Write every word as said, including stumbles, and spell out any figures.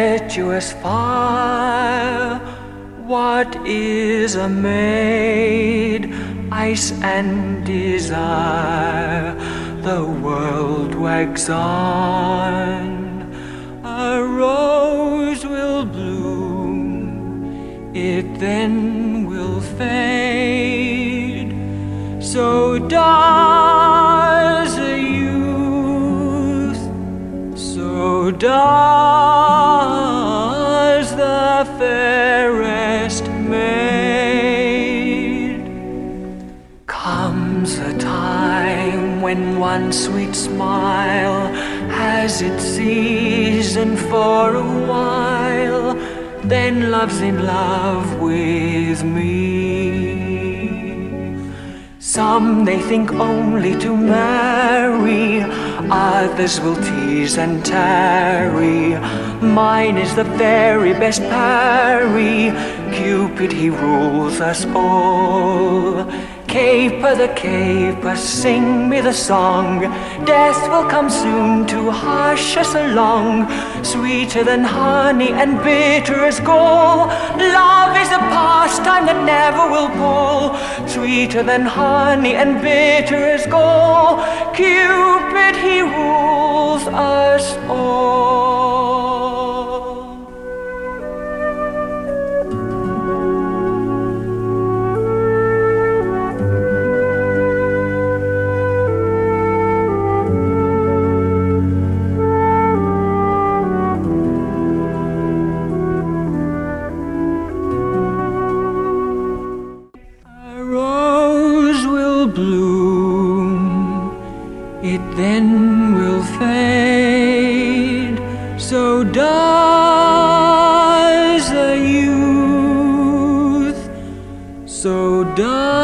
impetuous fire. What is a maid? Ice and desire. The world wags on. A rose will bloom, it then will fade. So does a youth, so does the fairest maid. Comes a time when one sweet smile has its season for a while, then love's in love with me. Some they think only to marry, others will tease and tarry. Mine is the very best parry. Cupid, he rules us all. Caper the caper, sing me the song. Death will come soon to hush us along. Sweeter than honey and bitter as gall. Love is a pastime that never will pall. Sweeter than honey and bitter as gall. Cupid, he rules us all. Bloom, it then will fade. So does a youth, so does